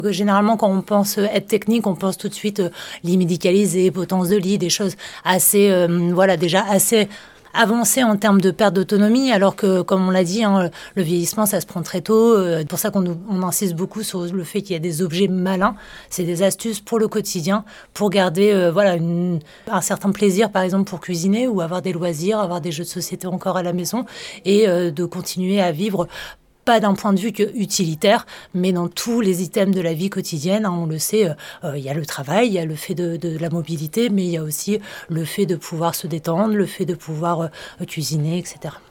Généralement, quand on pense aide technique, on pense tout de suite lit médicalisé, potence de lit, des choses assez, déjà assez avancées en termes de perte d'autonomie, alors que, comme on l'a dit, le vieillissement, ça se prend très tôt. C'est pour ça qu'on insiste beaucoup sur le fait qu'il y a des objets malins. C'est des astuces pour le quotidien, pour garder un certain plaisir, par exemple, pour cuisiner ou avoir des loisirs, avoir des jeux de société encore à la maison et de continuer à vivre pas d'un point de vue que utilitaire, mais dans tous les items de la vie quotidienne. On le sait, il y a le travail, il y a le fait de la mobilité, mais il y a aussi le fait de pouvoir se détendre, le fait de pouvoir cuisiner, etc.